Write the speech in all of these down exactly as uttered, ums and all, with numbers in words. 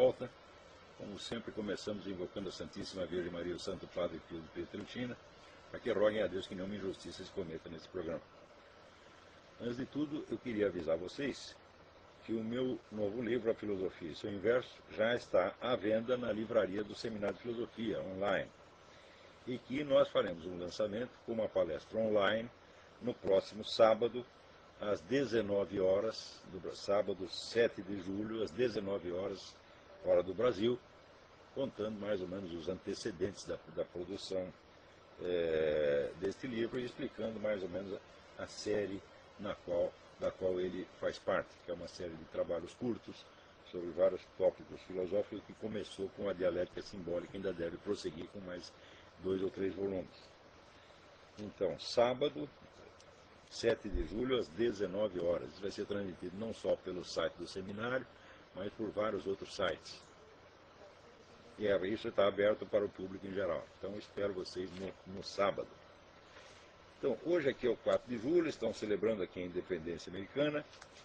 volta. Como sempre, começamos invocando a Santíssima Virgem Maria, o Santo Padre Pio de Pietrelcina, para que roguem a Deus que nenhuma injustiça se cometa nesse programa. Antes de tudo, eu queria avisar vocês que o meu novo livro, A Filosofia e seu Inverso, já está à venda na livraria do Seminário de Filosofia, online. E que nós faremos um lançamento com uma palestra online no próximo sábado, às dezenove horas, do sábado sete de julho, às dezenove horas, hora do Brasil, contando mais ou menos os antecedentes da, da produção é, deste livro e explicando mais ou menos a, a série na qual, da qual ele faz parte, que é uma série de trabalhos curtos sobre vários tópicos filosóficos que começou com a dialética simbólica e ainda deve prosseguir com mais dois ou três volumes. Então, sábado, sete de julho, às dezenove horas. Isso vai ser transmitido não só pelo site do seminário, mas por vários outros sites. E isso está aberto para o público em geral. Então, espero vocês no, no sábado. Então, hoje aqui é o quatro de julho, estão celebrando aqui a independência americana.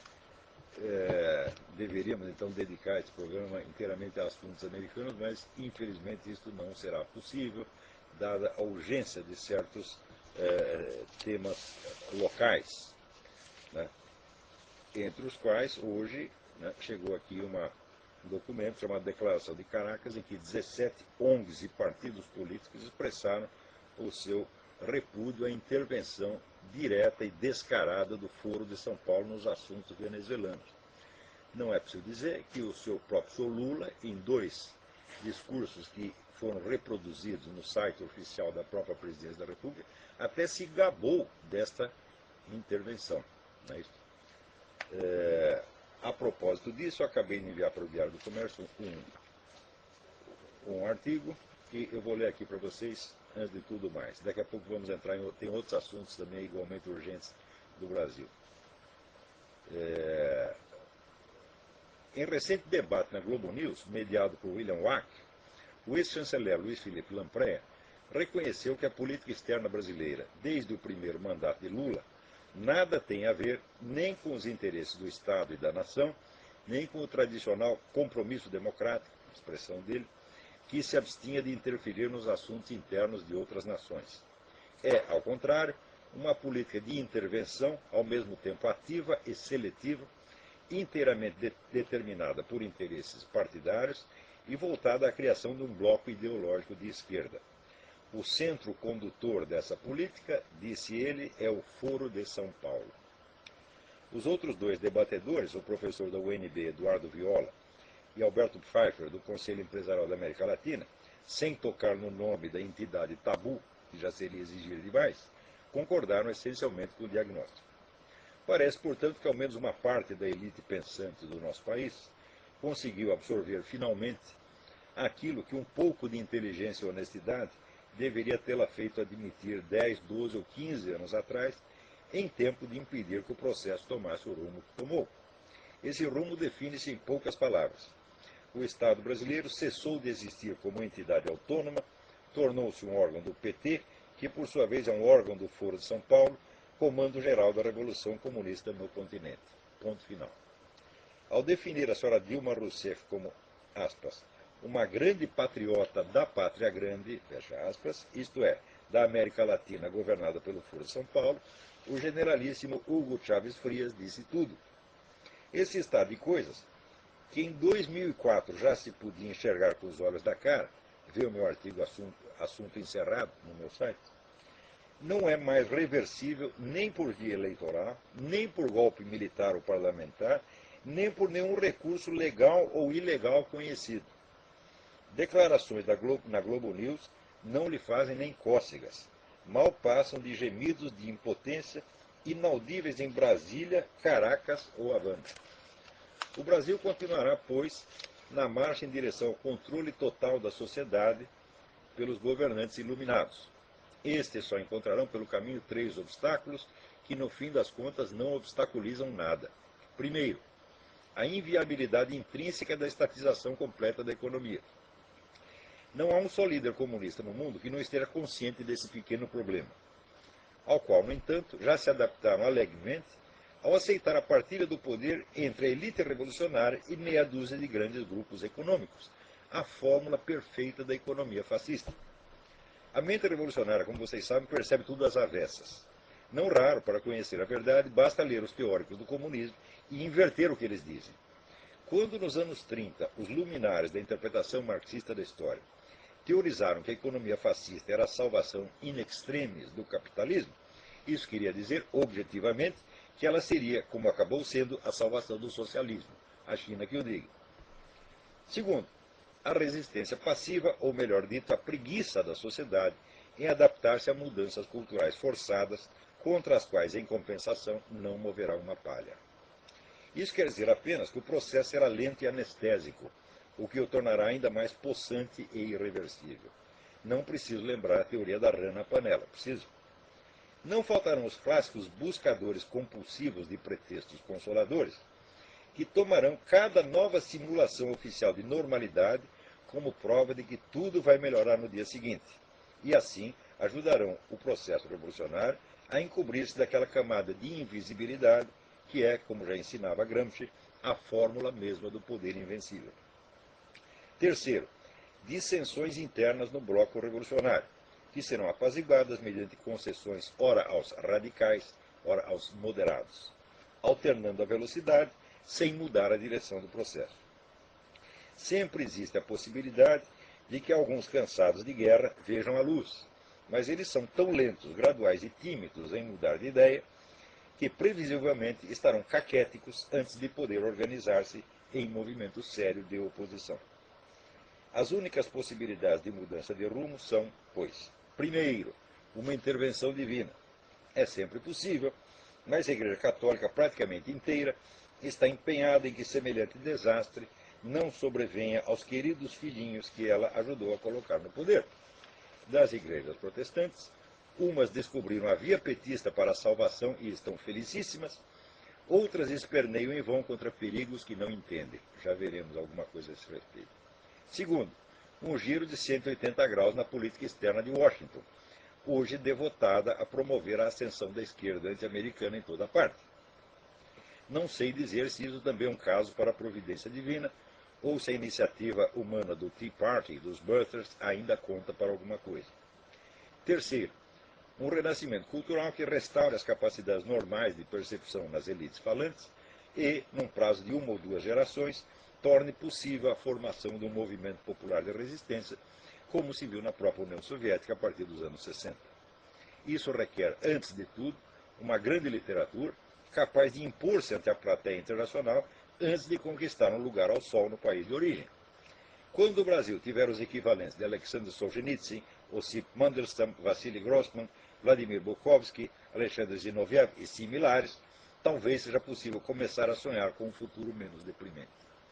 É, deveríamos, então, dedicar esse programa inteiramente a assuntos americanos, mas, infelizmente, isso não será possível, dada a urgência de certos é, temas locais, né? Entre os quais, hoje, né, chegou aqui uma, um documento chamado Declaração de Caracas, em que dezessete O N Gs e partidos políticos expressaram o seu repúdio à intervenção direta e descarada do Foro de São Paulo nos assuntos venezuelanos. Não é preciso dizer que o seu próprio senhor Lula, em dois discursos que foram reproduzidos no site oficial da própria Presidência da República, até se gabou desta intervenção. Não é isso? É, a propósito disso, eu acabei de enviar para o Diário do Comércio um, um artigo que eu vou ler aqui para vocês antes de tudo mais. Daqui a pouco vamos entrar em tem outros assuntos também igualmente urgentes do Brasil. É, em recente debate na Globo News, mediado por William Wack, o ex-chanceler Luiz Felipe Lampreia reconheceu que a política externa brasileira, desde o primeiro mandato de Lula, nada tem a ver nem com os interesses do Estado e da nação, nem com o tradicional compromisso democrático, expressão dele, que se abstinha de interferir nos assuntos internos de outras nações. É, ao contrário, uma política de intervenção, ao mesmo tempo ativa e seletiva, inteiramente de determinada por interesses partidários e voltada à criação de um bloco ideológico de esquerda. O centro condutor dessa política, disse ele, é o Foro de São Paulo. Os outros dois debatedores, o professor da U N B, Eduardo Viola, e Alberto Pfeiffer, do Conselho Empresarial da América Latina, sem tocar no nome da entidade tabu, que já seria exigir demais, concordaram essencialmente com o diagnóstico. Parece, portanto, que ao menos uma parte da elite pensante do nosso país conseguiu absorver finalmente aquilo que um pouco de inteligência e honestidade deveria tê-la feito admitir dez, doze ou quinze anos atrás, em tempo de impedir que o processo tomasse o rumo que tomou. Esse rumo define-se em poucas palavras. O Estado brasileiro cessou de existir como entidade autônoma, tornou-se um órgão do P T, que por sua vez é um órgão do Foro de São Paulo, comando geral da Revolução Comunista no continente. Ponto final. Ao definir a senhora Dilma Rousseff como, aspas, uma grande patriota da pátria grande, fecha aspas, isto é, da América Latina governada pelo Foro de São Paulo, o generalíssimo Hugo Chávez Frias disse tudo. Esse estado de coisas, que em dois mil e quatro já se podia enxergar com os olhos da cara, vê o meu artigo assunto, assunto encerrado no meu site, não é mais reversível nem por via eleitoral, nem por golpe militar ou parlamentar, nem por nenhum recurso legal ou ilegal conhecido. Declarações da Globo, na Globo News não lhe fazem nem cócegas, mal passam de gemidos de impotência inaudíveis em Brasília, Caracas ou Havana. O Brasil continuará, pois, na marcha em direção ao controle total da sociedade pelos governantes iluminados. Estes só encontrarão pelo caminho três obstáculos que, no fim das contas, não obstaculizam nada. Primeiro, a inviabilidade intrínseca da estatização completa da economia. Não há um só líder comunista no mundo que não esteja consciente desse pequeno problema, ao qual, no entanto, já se adaptaram alegremente ao aceitar a partilha do poder entre a elite revolucionária e meia dúzia de grandes grupos econômicos, a fórmula perfeita da economia fascista. A mente revolucionária, como vocês sabem, percebe tudo às avessas. Não raro, para conhecer a verdade, basta ler os teóricos do comunismo e inverter o que eles dizem. Quando, nos anos trinta, os luminares da interpretação marxista da história teorizaram que a economia fascista era a salvação in extremis do capitalismo, isso queria dizer, objetivamente, que ela seria, como acabou sendo, a salvação do socialismo. A China que o diga. Segundo, a resistência passiva, ou melhor dito, a preguiça da sociedade em adaptar-se a mudanças culturais forçadas, contra as quais, em compensação, não moverá uma palha. Isso quer dizer apenas que o processo será lento e anestésico, o que o tornará ainda mais possante e irreversível. Não preciso lembrar a teoria da rã na panela, preciso. Não faltarão os clássicos buscadores compulsivos de pretextos consoladores, que tomarão cada nova simulação oficial de normalidade como prova de que tudo vai melhorar no dia seguinte, e assim ajudarão o processo revolucionário a encobrir-se daquela camada de invisibilidade que é, como já ensinava Gramsci, a fórmula mesma do poder invencível. Terceiro, dissensões internas no bloco revolucionário, que serão apaziguadas mediante concessões ora aos radicais, ora aos moderados, alternando a velocidade sem mudar a direção do processo. Sempre existe a possibilidade de que alguns cansados de guerra vejam a luz, mas eles são tão lentos, graduais e tímidos em mudar de ideia que previsivelmente estarão caquéticos antes de poder organizar-se em movimento sério de oposição. As únicas possibilidades de mudança de rumo são, pois, primeiro, uma intervenção divina. É sempre possível, mas a Igreja Católica praticamente inteira está empenhada em que semelhante desastre não sobrevenha aos queridos filhinhos que ela ajudou a colocar no poder. Das igrejas protestantes, umas descobriram a via petista para a salvação e estão felicíssimas, outras esperneiam e vão contra perigos que não entendem. Já veremos alguma coisa a esse respeito. Segundo, um giro de cento e oitenta graus na política externa de Washington, hoje devotada a promover a ascensão da esquerda anti-americana em toda parte. Não sei dizer se isso também é um caso para a providência divina, ou se a iniciativa humana do Tea Party, dos Birthers, ainda conta para alguma coisa. Terceiro, um renascimento cultural que restaure as capacidades normais de percepção nas elites falantes e, num prazo de uma ou duas gerações, torne possível a formação de um movimento popular de resistência, como se viu na própria União Soviética a partir dos anos sessenta. Isso requer, antes de tudo, uma grande literatura capaz de impor-se ante a plateia internacional antes de conquistar um lugar ao sol no país de origem. Quando o Brasil tiver os equivalentes de Alexander Solzhenitsyn, Osip Mandelstam, Vassili Grossman, Vladimir Bukovsky, Alexandre Zinoviev e similares, talvez seja possível começar a sonhar com um futuro menos deprimente.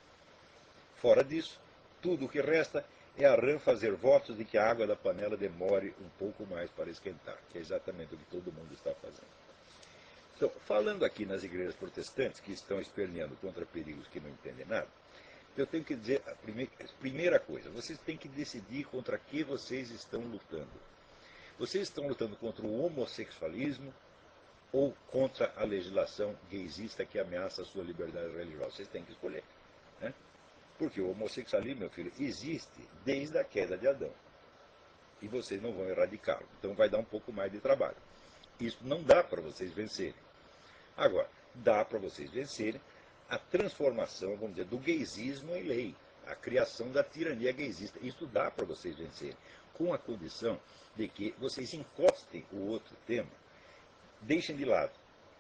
Fora disso, tudo o que resta é a rã fazer votos de que a água da panela demore um pouco mais para esquentar, que é exatamente o que todo mundo está fazendo. Então, falando aqui nas igrejas protestantes, que estão esperneando contra perigos que não entendem nada, eu tenho que dizer a primeira, a primeira coisa, vocês têm que decidir contra que vocês estão lutando. Vocês estão lutando contra o homossexualismo ou contra a legislação gaysista que ameaça a sua liberdade religiosa? Vocês têm que escolher. Né? Porque o homossexualismo, meu filho, existe desde a queda de Adão. E vocês não vão erradicá-lo. Então vai dar um pouco mais de trabalho. Isso não dá para vocês vencerem. Agora, dá para vocês vencerem a transformação, vamos dizer, do gaysismo em lei, a criação da tirania gaysista. Isso dá para vocês vencerem, com a condição de que vocês encostem o outro tema, deixem de lado.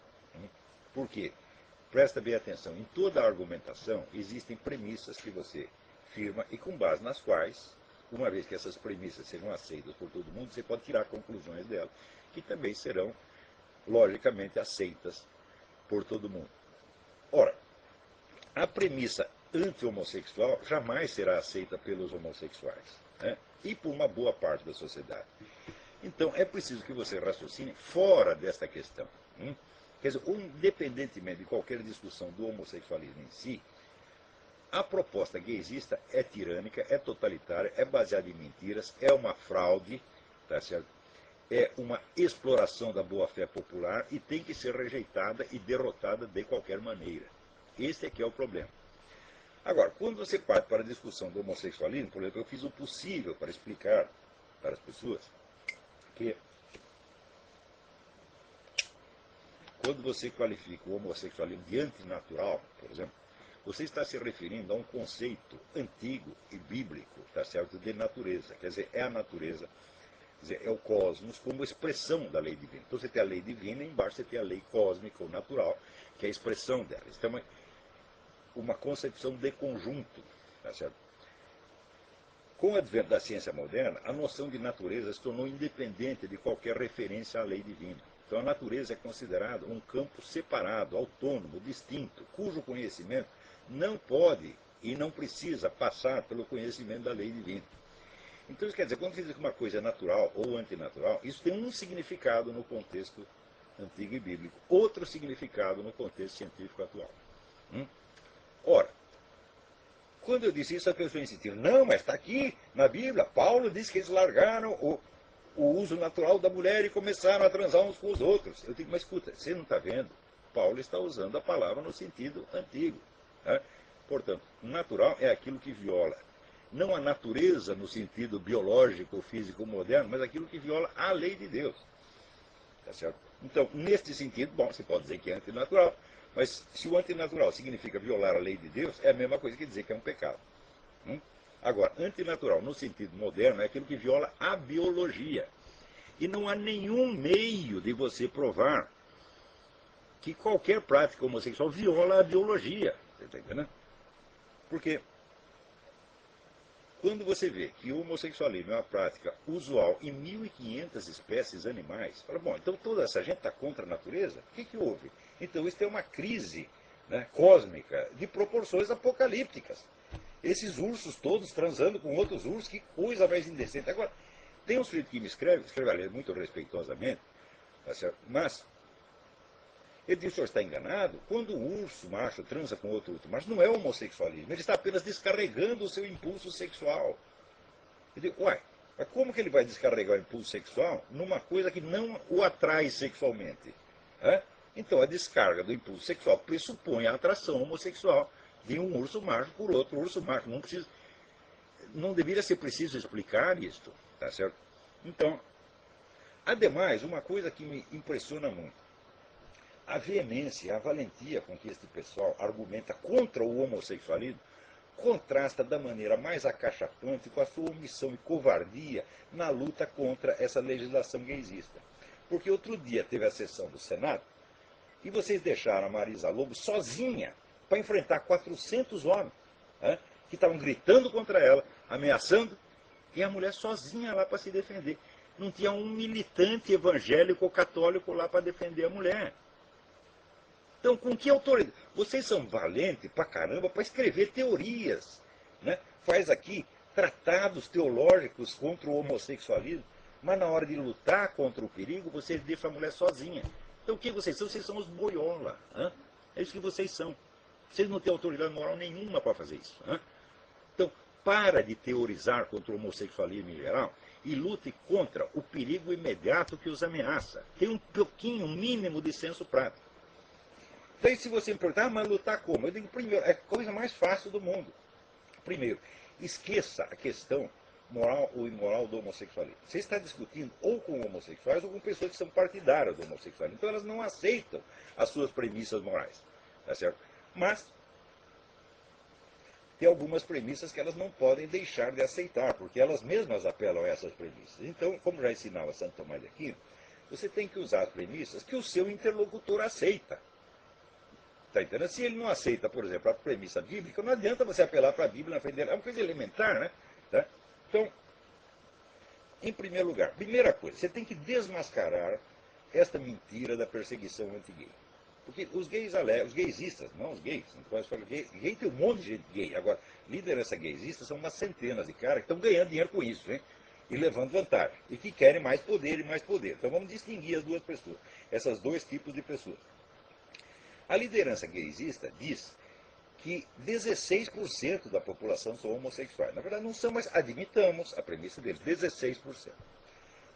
Por quê? Presta bem atenção, em toda a argumentação existem premissas que você firma e com base nas quais, uma vez que essas premissas serão aceitas por todo mundo, você pode tirar conclusões delas, que também serão, logicamente, aceitas por todo mundo. Ora, a premissa anti-homossexual jamais será aceita pelos homossexuais, né? E por uma boa parte da sociedade. Então, é preciso que você raciocine fora desta questão. Hein? Quer dizer, independentemente de qualquer discussão do homossexualismo em si, a proposta gaysista é tirânica, é totalitária, é baseada em mentiras, é uma fraude, tá certo? é uma exploração da boa-fé popular e tem que ser rejeitada e derrotada de qualquer maneira. Esse é que é o problema. Agora, quando você parte para a discussão do homossexualismo, por exemplo, eu fiz o possível para explicar para as pessoas que quando você qualifica o homossexualismo de antinatural, por exemplo, você está se referindo a um conceito antigo e bíblico, tá certo, de natureza. Quer dizer, é a natureza, quer dizer, é o cosmos como expressão da lei divina. Então você tem a lei divina e embaixo você tem a lei cósmica ou natural, que é a expressão dela. Isso é uma, uma concepção de conjunto, tá certo? Com o advento da ciência moderna, a noção de natureza se tornou independente de qualquer referência à lei divina. Então a natureza é considerada um campo separado, autônomo, distinto, cujo conhecimento não pode e não precisa passar pelo conhecimento da lei divina. Então isso quer dizer, quando se diz que uma coisa é natural ou antinatural, isso tem um significado no contexto antigo e bíblico, outro significado no contexto científico atual. Hum? Ora, quando eu disse isso, a pessoa insistiu, não, mas está aqui na Bíblia, Paulo diz que eles largaram o, o uso natural da mulher e começaram a transar uns com os outros. Eu digo, mas escuta, você não está vendo? Paulo está usando a palavra no sentido antigo. Né? Portanto, natural é aquilo que viola, não a natureza no sentido biológico, físico, moderno, mas aquilo que viola a lei de Deus. Tá certo? Então, neste sentido, bom, você pode dizer que é antinatural, mas se o antinatural significa violar a lei de Deus, é a mesma coisa que dizer que é um pecado. Hum? Agora, antinatural, no sentido moderno, é aquilo que viola a biologia. E não há nenhum meio de você provar que qualquer prática homossexual viola a biologia. Você está entendendo? Porque quando você vê que o homossexualismo é uma prática usual em mil e quinhentas espécies animais, fala, bom, então toda essa gente está contra a natureza? O que, que houve? Então isso é uma crise, né, cósmica de proporções apocalípticas. Esses ursos todos transando com outros ursos, que coisa mais indecente. Agora, tem um sujeito que me escreve, escreve ali muito respeitosamente, tá certo? Mas ele diz, o senhor está enganado, quando o urso macho transa com outro urso macho, não é homossexualismo, ele está apenas descarregando o seu impulso sexual. Eu digo, uai, mas como que ele vai descarregar o impulso sexual numa coisa que não o atrai sexualmente? É? Então a descarga do impulso sexual pressupõe a atração homossexual de um urso macho por outro urso macho. Não, precisa, não deveria ser preciso explicar isto, tá certo? Então, ademais, uma coisa que me impressiona muito, a veemência, a valentia com que este pessoal argumenta contra o homossexualismo contrasta da maneira mais acachapante com a sua omissão e covardia na luta contra essa legislação gaysista. Porque outro dia teve a sessão do Senado e vocês deixaram a Marisa Lobo sozinha para enfrentar quatrocentos homens, né, que estavam gritando contra ela, ameaçando, e a mulher sozinha lá para se defender. Não tinha um militante evangélico ou católico lá para defender a mulher. Então, com que autoridade? Vocês são valentes pra caramba para escrever teorias. Né? Faz aqui tratados teológicos contra o homossexualismo, mas na hora de lutar contra o perigo, vocês deixam a mulher sozinha. Então, o que vocês são? Vocês são os boiola. Hein? É isso que vocês são. Vocês não têm autoridade moral nenhuma para fazer isso. Hein? Então, para de teorizar contra o homossexualismo em geral e lute contra o perigo imediato que os ameaça. Tem um pouquinho, um mínimo de senso prático. Daí se você me perguntar, ah, mas lutar como? Eu digo, primeiro, é a coisa mais fácil do mundo. Primeiro, esqueça a questão moral ou imoral do homossexualismo. Você está discutindo ou com homossexuais ou com pessoas que são partidárias do homossexualismo. Então elas não aceitam as suas premissas morais. Tá certo? Mas tem algumas premissas que elas não podem deixar de aceitar, porque elas mesmas apelam a essas premissas. Então, como já ensinava Santo Tomás de Aquino, você tem que usar as premissas que o seu interlocutor aceita. Tá entendendo? Se ele não aceita, por exemplo, a premissa bíblica, não adianta você apelar para a Bíblia na frente dele. É uma coisa elementar, né? Tá? Então, em primeiro lugar, primeira coisa, você tem que desmascarar esta mentira da perseguição anti-gay. Porque os gays alegam, os gaysistas, não os gays, não pode falar gay, gay tem um monte de gente gay. Agora, liderança gaysista são umas centenas de caras que estão ganhando dinheiro com isso, hein? E levando vantagem. E que querem mais poder e mais poder. Então vamos distinguir as duas pessoas, esses dois tipos de pessoas. A liderança gaysista diz que dezesseis por cento da população são homossexuais. Na verdade, não são, mas admitamos a premissa deles, dezesseis por cento.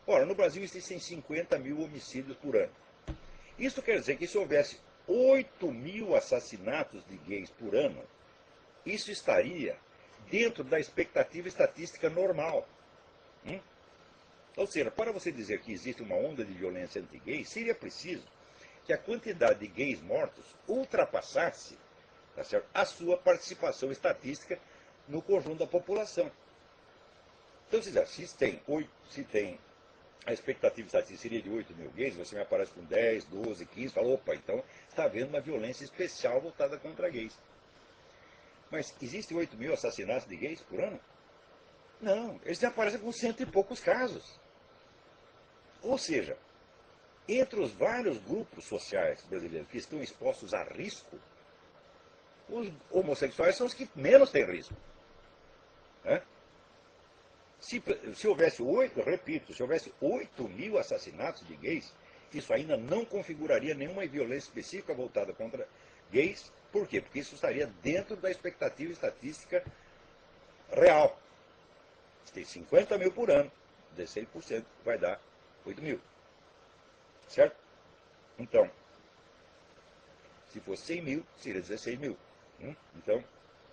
Ora, no Brasil existem cinquenta mil homicídios por ano. Isso quer dizer que se houvesse oito mil assassinatos de gays por ano, isso estaria dentro da expectativa estatística normal. Hum? Ou seja, para você dizer que existe uma onda de violência anti-gay, seria preciso que a quantidade de gays mortos ultrapassasse, tá certo, a sua participação estatística no conjunto da população. Então, se tem, se tem a expectativa estatística seria de oito mil gays, você me aparece com dez, doze, quinze, fala, opa, então está havendo uma violência especial voltada contra gays. Mas existem oito mil assassinatos de gays por ano? Não, eles aparecem com cento e poucos casos. Ou seja, entre os vários grupos sociais brasileiros que estão expostos a risco, os homossexuais são os que menos têm risco. Né? Se, se houvesse oito, eu repito, se houvesse oito mil assassinatos de gays, isso ainda não configuraria nenhuma violência específica voltada contra gays. Por quê? Porque isso estaria dentro da expectativa estatística real. Se tem cinquenta mil por ano, dezesseis por cento vai dar oito mil. Certo? Então, se fosse cem mil, seria dezesseis mil. Hum? Então,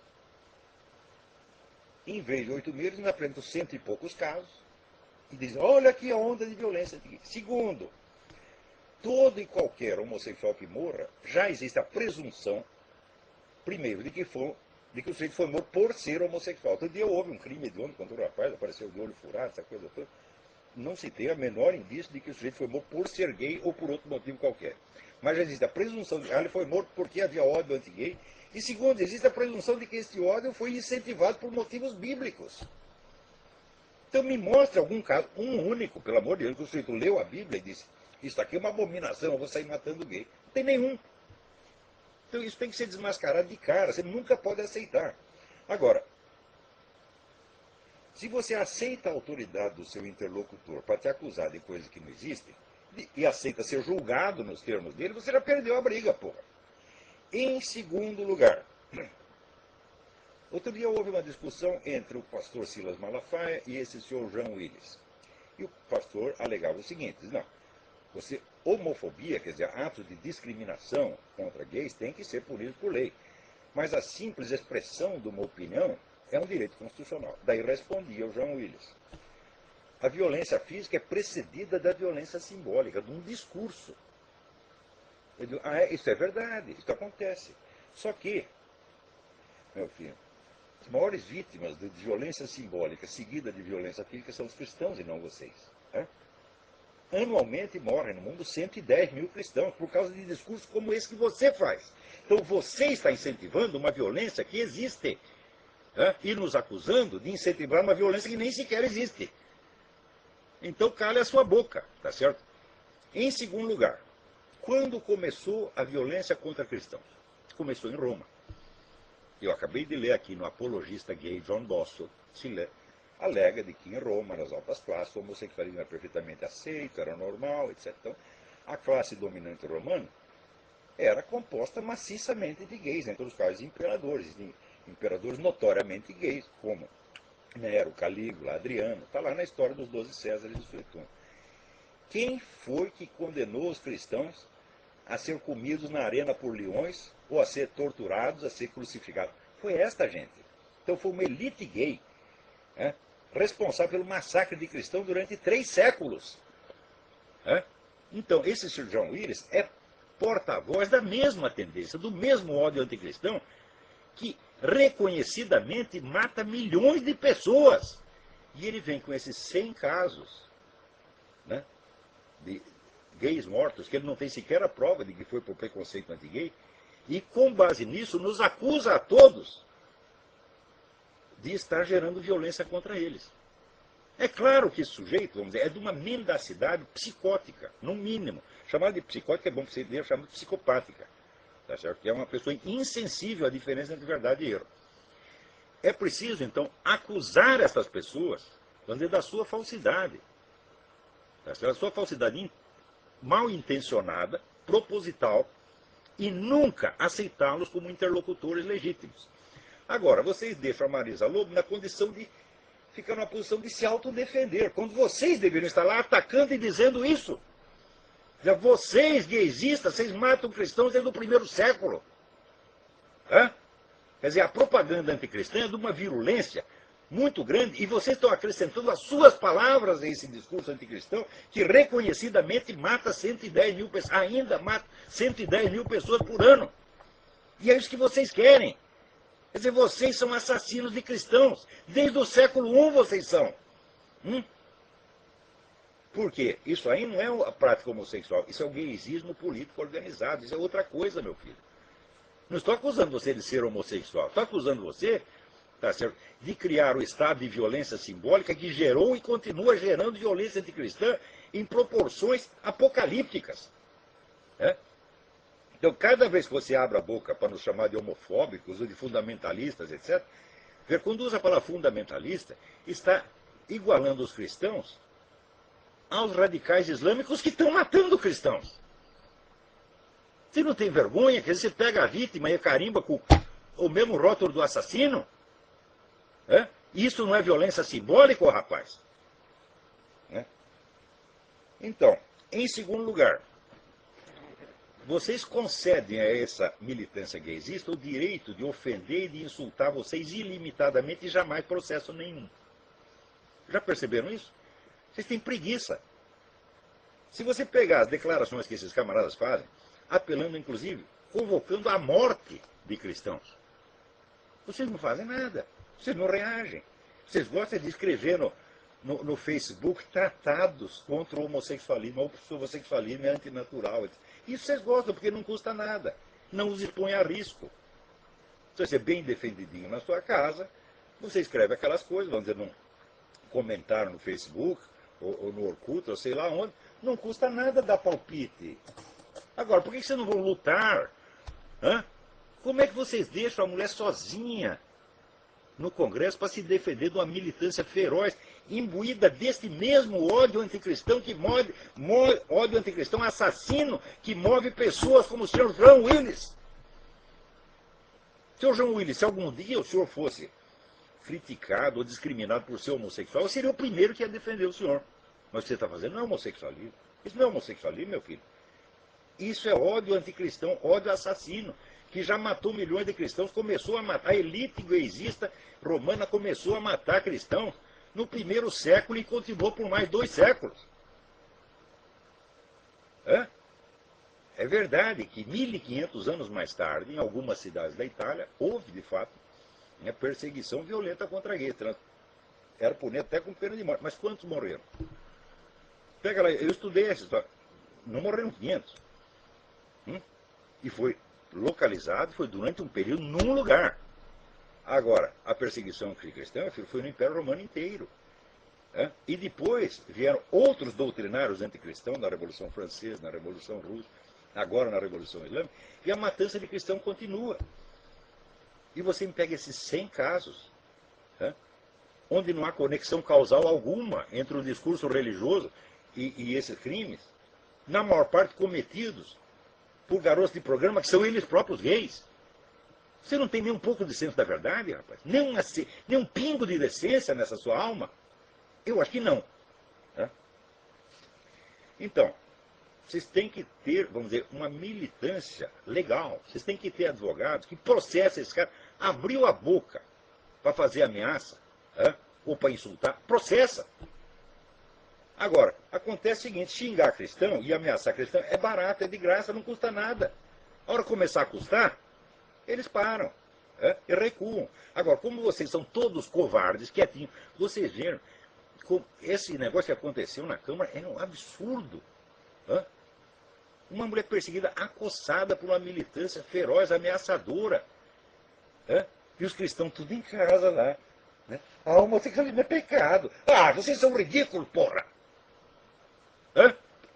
em vez de oito mil, eles apresentam cento e poucos casos e dizem, olha aqui a onda de violência. Segundo, todo e qualquer homossexual que morra, já existe a presunção, primeiro, de que, for, de que o sujeito foi morto por ser homossexual. Outro dia houve um crime de ontem contra o rapaz, apareceu de olho furado, essa coisa toda. Não se tem a menor indício de que o sujeito foi morto por ser gay ou por outro motivo qualquer. Mas já existe a presunção de que ele foi morto porque havia ódio anti-gay. E segundo, existe a presunção de que esse ódio foi incentivado por motivos bíblicos. Então me mostra algum caso, um único, pelo amor de Deus, que o sujeito leu a Bíblia e disse, isso aqui é uma abominação, eu vou sair matando gay. Não tem nenhum. Então isso tem que ser desmascarado de cara, você nunca pode aceitar. Agora, se você aceita a autoridade do seu interlocutor para te acusar de coisas que não existem, e aceita ser julgado nos termos dele, você já perdeu a briga, porra. Em segundo lugar, outro dia houve uma discussão entre o pastor Silas Malafaia e esse senhor João Willis. E o pastor alegava o seguinte, não, você, homofobia, quer dizer, atos de discriminação contra gays tem que ser punidos por lei. Mas a simples expressão de uma opinião é um direito constitucional. Daí respondia o João Willis. A violência física é precedida da violência simbólica, de um discurso. Eu digo, ah, é, isso é verdade, isso acontece. Só que, meu filho, as maiores vítimas de violência simbólica seguida de violência física são os cristãos e não vocês. Né? Anualmente morrem no mundo cento e dez mil cristãos por causa de discursos como esse que você faz. Então você está incentivando uma violência que existe. Né? E nos acusando de incentivar uma violência que nem sequer existe. Então cale a sua boca, tá certo? Em segundo lugar, quando começou a violência contra cristãos? Começou em Roma. Eu acabei de ler aqui no apologista gay John Boston, alega de que em Roma, nas altas classes, o homossexualismo era perfeitamente aceito, era normal, etcétera. Então, a classe dominante romana era composta maciçamente de gays, entre os quais imperadores, imperadores notoriamente gays, como Nero, Calígula, Adriano, está lá na história dos doze Césares do Sueton. Quem foi que condenou os cristãos a ser comidos na arena por leões ou a ser torturados, a ser crucificados? Foi esta gente. Então foi uma elite gay, né, responsável pelo massacre de cristãos durante três séculos. Né? Então, esse senhor John Willis é porta-voz da mesma tendência, do mesmo ódio anticristão, que reconhecidamente mata milhões de pessoas. E ele vem com esses cem casos, né, de gays mortos, que ele não tem sequer a prova de que foi por preconceito anti-gay, e com base nisso nos acusa a todos de estar gerando violência contra eles. É claro que esse sujeito, vamos dizer, é de uma mendacidade psicótica, no mínimo. Chamar de psicótica é bom que você deve chamar de psicopática. Tá certo? Que é uma pessoa insensível à diferença entre verdade e erro. É preciso, então, acusar essas pessoas, vamos dizer, da sua falsidade. Tá certo? A sua falsidade mal intencionada, proposital, e nunca aceitá-los como interlocutores legítimos. Agora, vocês deixam a Marisa Lobo na condição de fica numa posição de se autodefender, quando vocês deveriam estar lá atacando e dizendo isso. Já vocês, gaysistas, vocês matam cristãos desde o primeiro século. Hã? Quer dizer, a propaganda anticristã é de uma virulência muito grande, e vocês estão acrescentando as suas palavras a esse discurso anticristão, que reconhecidamente mata cento e dez mil pessoas, ainda mata cento e dez mil pessoas por ano. E é isso que vocês querem. Quer dizer, vocês são assassinos de cristãos. Desde o século um vocês são. Hum? Por quê? Isso aí não é a prática homossexual, isso é o gaysismo político organizado, isso é outra coisa, meu filho. Não estou acusando você de ser homossexual, estou acusando você, tá certo, de criar o estado de violência simbólica que gerou e continua gerando violência anticristã em proporções apocalípticas. É? Então, cada vez que você abre a boca para nos chamar de homofóbicos ou de fundamentalistas, etcétera, quando usa a palavra fundamentalista, está igualando os cristãos aos radicais islâmicos que estão matando cristãos. Você não tem vergonha? Quer dizer, você pega a vítima e carimba com o mesmo rótulo do assassino? É? Isso não é violência simbólica, ô rapaz? É? Então, em segundo lugar, vocês concedem a essa militância gaysista o direito de ofender e de insultar vocês ilimitadamente e jamais processo nenhum. Já perceberam isso? Vocês têm preguiça. Se você pegar as declarações que esses camaradas fazem, apelando inclusive, convocando a morte de cristãos, vocês não fazem nada, vocês não reagem. Vocês gostam de escrever no, no, no Facebook tratados contra o homossexualismo, o homossexualismo é antinatural. Isso vocês gostam porque não custa nada, não os expõe a risco. Se você é bem defendidinho na sua casa, você escreve aquelas coisas, vamos dizer, num comentário no Facebook, ou, ou no Orkut, ou sei lá onde, não custa nada dar palpite. Agora, por que vocês não vão lutar? Hã? Como é que vocês deixam a mulher sozinha no Congresso para se defender de uma militância feroz, imbuída desse mesmo ódio anticristão que move, move ódio anticristão assassino que move pessoas como o senhor João Willis? Senhor João Willis, se algum dia o senhor fosse criticado ou discriminado por ser homossexual, eu seria o primeiro que ia defender o senhor. Mas o que você está fazendo não é homossexualismo. Isso não é homossexualismo, meu filho. Isso é ódio anticristão, ódio assassino, que já matou milhões de cristãos, começou a matar, a elite gaysista romana começou a matar cristãos no primeiro século e continuou por mais dois séculos. É, é verdade que mil e quinhentos anos mais tarde, em algumas cidades da Itália, houve, de fato, uma perseguição violenta contra gays. Era punido até com pena de morte. Mas quantos morreram? Pega lá, eu estudei essa história. Não morreram quinhentos. Hum? E foi localizado, foi durante um período num lugar. Agora, a perseguição cristã foi no Império Romano inteiro. É? E depois vieram outros doutrinários anticristãos na Revolução Francesa, na Revolução Russa, agora na Revolução Islâmica, e a matança de cristão continua. E você me pega esses cem casos, é? Onde não há conexão causal alguma entre o discurso religioso e, e esses crimes, na maior parte cometidos por garotos de programa que são eles próprios gays. Você não tem nem um pouco de senso da verdade, rapaz? Nem um, nem um pingo de decência nessa sua alma? Eu acho que não. É? Então, vocês têm que ter, vamos dizer, uma militância legal. Vocês têm que ter advogados que processem esse cara. Abriu a boca para fazer ameaça, é? Ou para insultar, processa. Agora, acontece o seguinte, xingar cristão e ameaçar cristão é barato, é de graça, não custa nada. A hora que começar a custar, eles param, é? E recuam. Agora, como vocês são todos covardes, quietinhos, vocês viram, esse negócio que aconteceu na Câmara é um absurdo. É? Uma mulher perseguida, acossada por uma militância feroz, ameaçadora. É? E os cristãos tudo em casa lá. Né? A homossexualismo é pecado. Ah, vocês são ridículos, porra! Hã?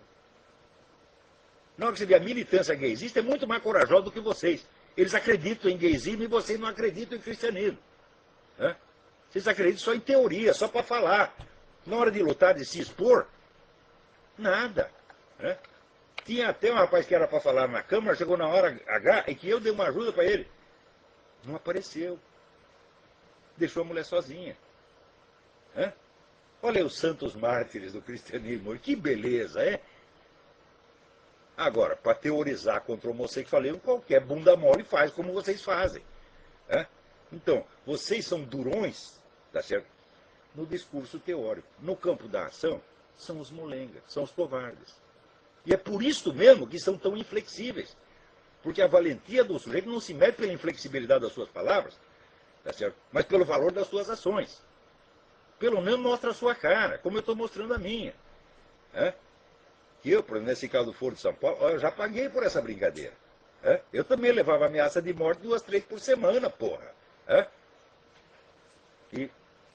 Na hora que você vê a militância gaysista, é muito mais corajosa do que vocês. Eles acreditam em gaysismo e vocês não acreditam em cristianismo. Hã? Vocês acreditam só em teoria, só para falar. Na hora de lutar, de se expor, nada. Hã? Tinha até um rapaz que era para falar na Câmara, chegou na hora H e que eu dei uma ajuda para ele. Não apareceu. Deixou a mulher sozinha. Hã? Olha aí os santos mártires do cristianismo, que beleza, é? Agora, para teorizar contra o homossexualismo, qualquer bunda mole faz como vocês fazem. Hã? Então, vocês são durões, tá certo? No discurso teórico. No campo da ação, são os molengas, são os covardes. E é por isso mesmo que são tão inflexíveis. Porque a valentia do sujeito não se mede pela inflexibilidade das suas palavras, tá certo? Mas pelo valor das suas ações. Pelo menos mostra a sua cara, como eu estou mostrando a minha. É? Que eu, por exemplo, nesse caso do Foro de São Paulo, eu já paguei por essa brincadeira. É? Eu também levava ameaça de morte duas, três por semana, porra. É? E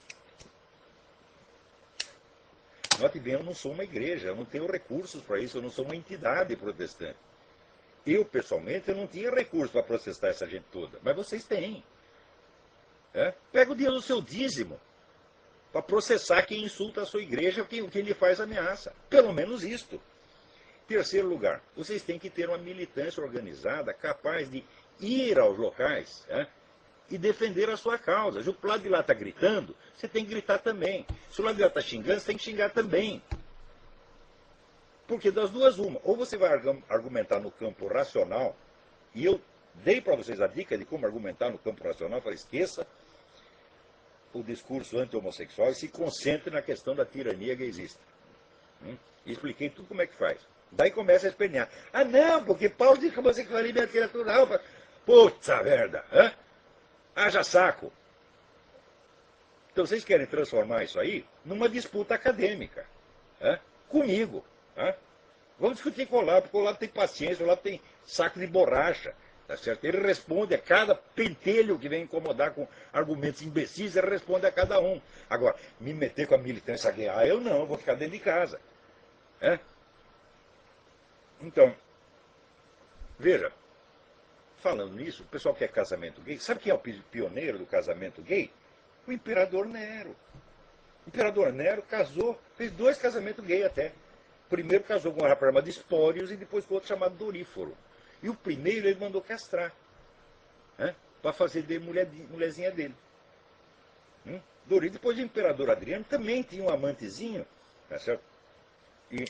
note bem, eu não sou uma igreja, eu não tenho recursos para isso, eu não sou uma entidade protestante. Eu, pessoalmente, eu não tinha recursos para processar essa gente toda, mas vocês têm. É? Pega o dinheiro do seu dízimo para processar quem insulta a sua igreja ou quem, quem lhe faz ameaça. Pelo menos isto. Terceiro lugar, vocês têm que ter uma militância organizada capaz de ir aos locais, é? E defender a sua causa. Se o lado de lá está gritando, você tem que gritar também. Se o lado de lá está xingando, você tem que xingar também. Porque das duas, uma. Ou você vai argumentar no campo racional, e eu dei para vocês a dica de como argumentar no campo racional, falei, esqueça o discurso anti-homossexual e se concentre na questão da tirania gaysista. Hum? E expliquei tudo como é que faz. Daí começa a espernear. Ah, não, porque Paulo diz que a homossexualismo é antinatural. Puta merda! Hã? Haja saco! Então vocês querem transformar isso aí numa disputa acadêmica. Hã? Comigo. Hã? Vamos discutir com o Olavo, porque o Olavo tem paciência, o Olavo tem saco de borracha. Tá certo? Ele responde a cada pentelho que vem incomodar com argumentos imbecis, ele responde a cada um. Agora, me meter com a militância gay, ah, eu não, eu vou ficar dentro de casa. É? Então, veja, falando nisso, o pessoal quer casamento gay. Sabe quem é o pioneiro do casamento gay? O imperador Nero. O imperador Nero casou, fez dois casamentos gay até. Primeiro casou com um rapaz chamado Espórios e depois com outro chamado Doríforo. E o primeiro ele mandou castrar, né, para fazer de mulher, mulherzinha dele. Hum? Doríforo, depois o imperador Adriano também tinha um amantezinho, tá certo? E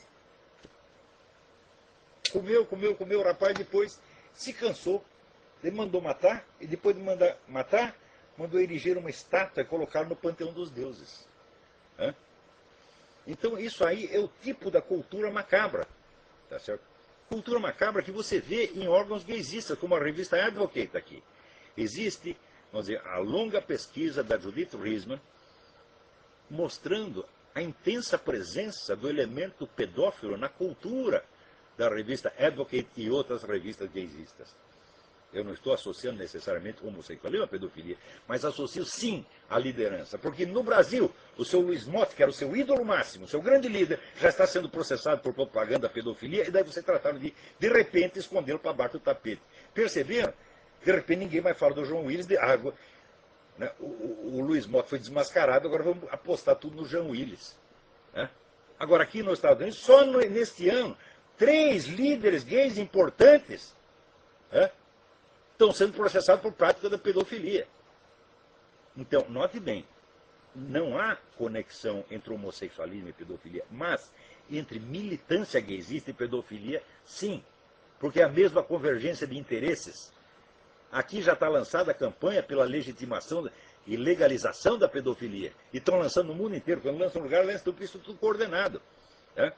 comeu, comeu, comeu o rapaz, depois se cansou. Ele mandou matar, e depois de mandar matar, mandou erigir uma estátua e colocar no panteão dos deuses. Hã? Então isso aí é o tipo da cultura macabra. Tá certo? Cultura macabra que você vê em órgãos gaysistas, como a revista Advocate aqui. Existe, vamos dizer, a longa pesquisa da Judith Riesman mostrando a intensa presença do elemento pedófilo na cultura da revista Advocate e outras revistas gaysistas. Eu não estou associando necessariamente homossexualismo à pedofilia, mas associo sim à liderança. Porque no Brasil, o seu Luiz Motti, que era o seu ídolo máximo, o seu grande líder, já está sendo processado por propaganda da pedofilia, e daí você trataram de, de repente, escondê-lo para baixo do tapete. Perceberam? De repente ninguém mais fala do João Willis. De, ah, né, o, o, o Luiz Motti foi desmascarado, agora vamos apostar tudo no João Willis. Né? Agora, aqui nos Estados Unidos, só no, neste ano, três líderes gays importantes, né, estão sendo processados por prática da pedofilia. Então, note bem, não há conexão entre homossexualismo e pedofilia, mas entre militância gaysista e pedofilia, sim, porque é a mesma convergência de interesses. Aqui já está lançada a campanha pela legitimação e legalização da pedofilia, e estão lançando no mundo inteiro. Quando lançam um lugar, lançam isso tudo coordenado. Né?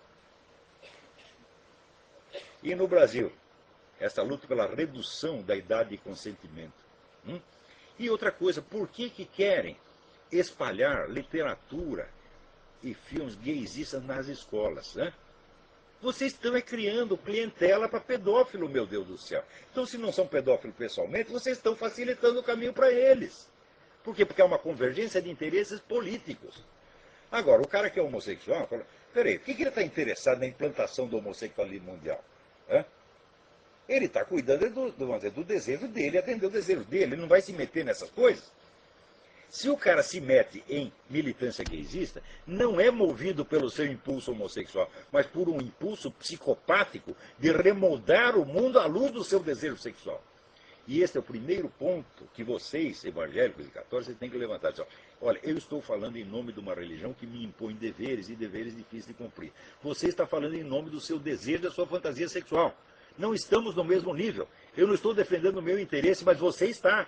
E no Brasil? Essa luta pela redução da idade de consentimento. Hum? E outra coisa, por que, que querem espalhar literatura e filmes gaysistas nas escolas? Né? Vocês estão é, criando clientela para pedófilo, meu Deus do céu. Então, se não são pedófilos pessoalmente, vocês estão facilitando o caminho para eles. Por quê? Porque é uma convergência de interesses políticos. Agora, o cara que é homossexual fala, peraí, por que, que ele está interessado na implantação do homossexualismo mundial? Hã? Ele está cuidando do, do, dizer, do desejo dele, atender o desejo dele, ele não vai se meter nessas coisas. Se o cara se mete em militância gaysista, não é movido pelo seu impulso homossexual, mas por um impulso psicopático de remoldar o mundo à luz do seu desejo sexual. E esse é o primeiro ponto que vocês, evangélicos e católicos, vocês têm que levantar. Dizer, olha, eu estou falando em nome de uma religião que me impõe deveres e deveres difíceis de cumprir. Você está falando em nome do seu desejo, da sua fantasia sexual. Não estamos no mesmo nível. Eu não estou defendendo o meu interesse, mas você está.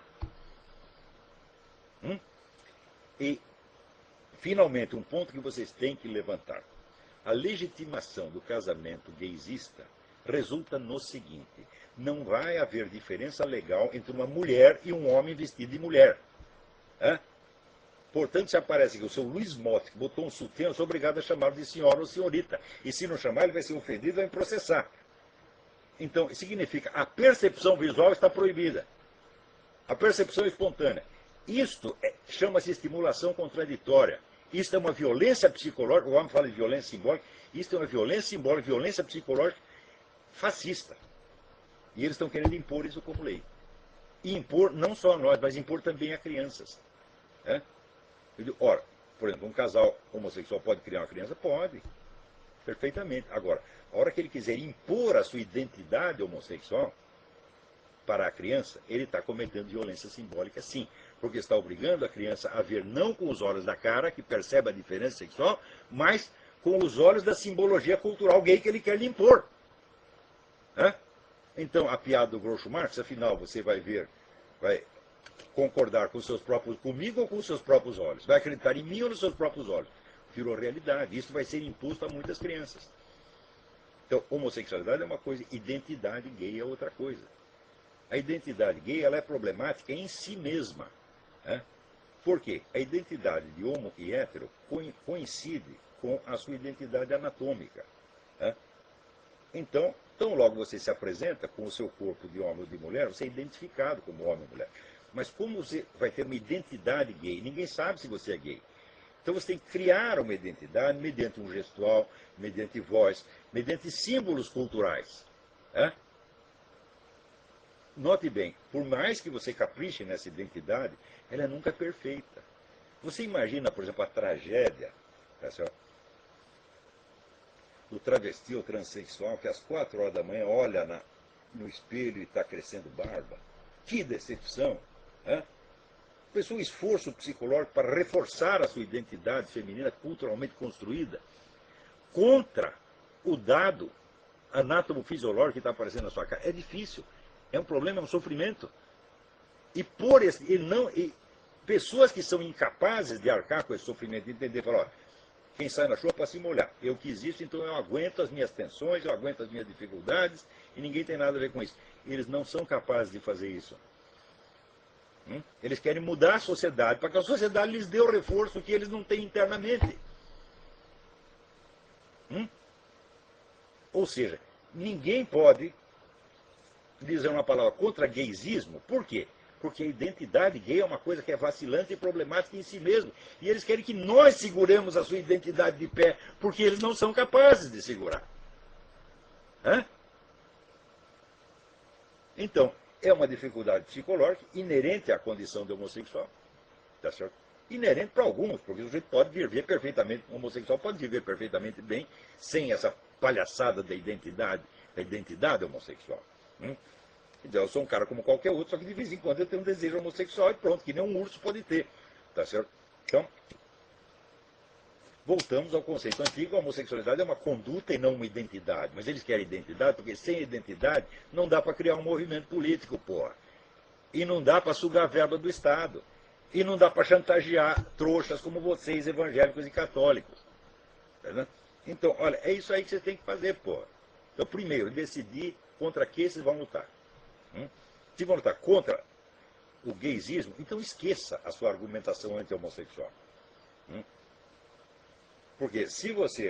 Hum? E, finalmente, um ponto que vocês têm que levantar. A legitimação do casamento gaysista resulta no seguinte: não vai haver diferença legal entre uma mulher e um homem vestido de mulher. Hã? Portanto, se aparece que o seu Luiz Motti que botou um sutiã, eu sou obrigado a chamá-lo de senhora ou senhorita. E se não chamar, ele vai ser ofendido e vai me processar. Então, significa a percepção visual está proibida. A percepção espontânea. Isto é, chama-se estimulação contraditória. Isto é uma violência psicológica, o homem fala de violência simbólica, isto é uma violência simbólica, violência psicológica fascista. E eles estão querendo impor isso como lei. E impor não só a nós, mas impor também a crianças. É? Ora, por exemplo, um casal homossexual pode criar uma criança? Pode. Perfeitamente. Agora, a hora que ele quiser impor a sua identidade homossexual para a criança, ele está cometendo violência simbólica, sim. Porque está obrigando a criança a ver não com os olhos da cara, que percebe a diferença sexual, mas com os olhos da simbologia cultural gay que ele quer lhe impor. É? Então, a piada do Groucho Marx, afinal, você vai ver, vai concordar com seus próprios, comigo ou com os seus próprios olhos? Vai acreditar em mim ou nos seus próprios olhos? Virou realidade. Isso vai ser imposto a muitas crianças. Então, homossexualidade é uma coisa, identidade gay é outra coisa. A identidade gay ela é problemática em si mesma. Né? Por quê? A identidade de homo e hétero coincide com a sua identidade anatômica. Né? Então, tão logo você se apresenta com o seu corpo de homem ou de mulher, você é identificado como homem ou mulher. Mas como você vai ter uma identidade gay, ninguém sabe se você é gay. Então você tem que criar uma identidade mediante um gestual, mediante voz, mediante símbolos culturais. É? Note bem, por mais que você capriche nessa identidade, ela é nunca perfeita. Você imagina, por exemplo, a tragédia tá certo? do travesti ou transexual que às quatro horas da manhã olha na, no espelho e está crescendo barba? Que decepção! É? Fez um esforço psicológico para reforçar a sua identidade feminina culturalmente construída contra o dado anátomo-fisiológico que está aparecendo na sua cara. É difícil. É um problema, é um sofrimento. E por esse, e não, e pessoas que são incapazes de arcar com esse sofrimento, de entender, falar, ó, quem sai na chuva para se molhar. Eu quis isso, então eu aguento as minhas tensões, eu aguento as minhas dificuldades, e ninguém tem nada a ver com isso. Eles não são capazes de fazer isso. Hum? Eles querem mudar a sociedade, para que a sociedade lhes dê o reforço que eles não têm internamente. Hum? Ou seja, ninguém pode dizer uma palavra contra gaysismo. Por quê? Porque a identidade gay é uma coisa que é vacilante e problemática em si mesmo. E eles querem que nós seguremos a sua identidade de pé, porque eles não são capazes de segurar. Hã? Então, é uma dificuldade psicológica inerente à condição de homossexual. Tá certo? Inerente para alguns, porque o sujeito pode viver perfeitamente, o homossexual pode viver perfeitamente bem sem essa palhaçada da identidade, da identidade homossexual. Hum? Então, eu sou um cara como qualquer outro, só que de vez em quando eu tenho um desejo homossexual e pronto, que nem um urso pode ter. Tá certo? Então, voltamos ao conceito antigo, a homossexualidade é uma conduta e não uma identidade. Mas eles querem identidade, porque sem identidade não dá para criar um movimento político, porra. E não dá para sugar a verba do Estado. E não dá para chantagear trouxas como vocês, evangélicos e católicos. Tá? Então, olha, é isso aí que vocês têm que fazer, porra. Então, primeiro, decidir contra que vocês vão lutar. Hum? Se vão lutar contra o gaysismo, então esqueça a sua argumentação anti-homossexual. Hum? Porque se você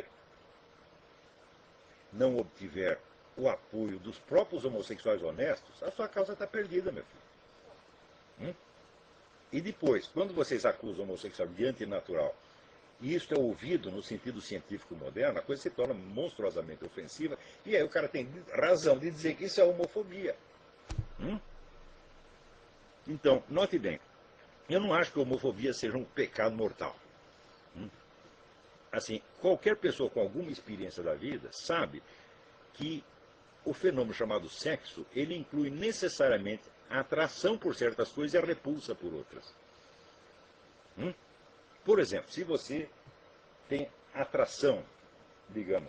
não obtiver o apoio dos próprios homossexuais honestos, a sua causa está perdida, meu filho. Hum? E depois, quando vocês acusam o homossexual de antinatural, e isso é ouvido no sentido científico moderno, a coisa se torna monstruosamente ofensiva, e aí o cara tem razão de dizer que isso é homofobia. Hum? Então, note bem, eu não acho que a homofobia seja um pecado mortal. Hum? Assim, qualquer pessoa com alguma experiência da vida sabe que o fenômeno chamado sexo, ele inclui necessariamente a atração por certas coisas e a repulsa por outras. Hum? Por exemplo, se você tem atração, digamos,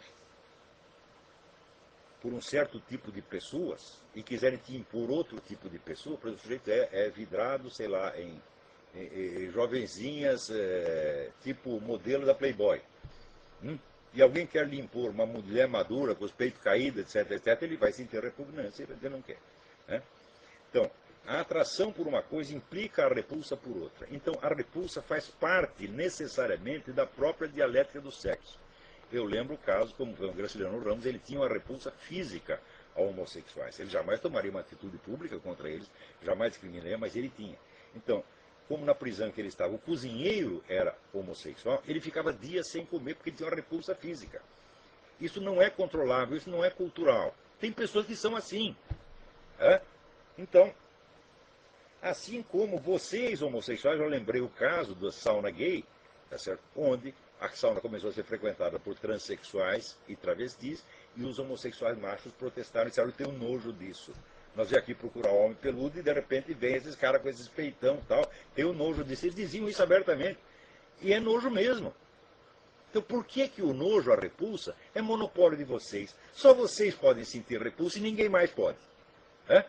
por um certo tipo de pessoas e quiserem te impor outro tipo de pessoa, por exemplo, o sujeito é, é vidrado, sei lá, em, em, em jovenzinhas, é, tipo modelo da Playboy. Hum? E alguém quer lhe impor uma mulher madura, com os peitos caídos, etc, etc, ele vai sentir repugnância, ele não quer. Né? Então, a atração por uma coisa implica a repulsa por outra. Então, a repulsa faz parte, necessariamente, da própria dialética do sexo. Eu lembro o caso, como o Graciliano Ramos, ele tinha uma repulsa física a homossexuais. Ele jamais tomaria uma atitude pública contra eles, jamais discriminaria, mas ele tinha. Então, como na prisão que ele estava, o cozinheiro era homossexual, ele ficava dias sem comer porque ele tinha uma repulsa física. Isso não é controlável, isso não é cultural. Tem pessoas que são assim. É? Então, assim como vocês homossexuais, eu lembrei o caso da sauna gay, tá certo? Onde a sauna começou a ser frequentada por transexuais e travestis, e os homossexuais machos protestaram e disseram que tem um nojo disso. Nós viemos aqui procurar homem peludo e de repente vem esses caras com esses peitão e tal, tem um nojo disso. Eles diziam isso abertamente. E é nojo mesmo. Então por que, que o nojo, a repulsa, é monopólio de vocês? Só vocês podem sentir repulsa e ninguém mais pode. É?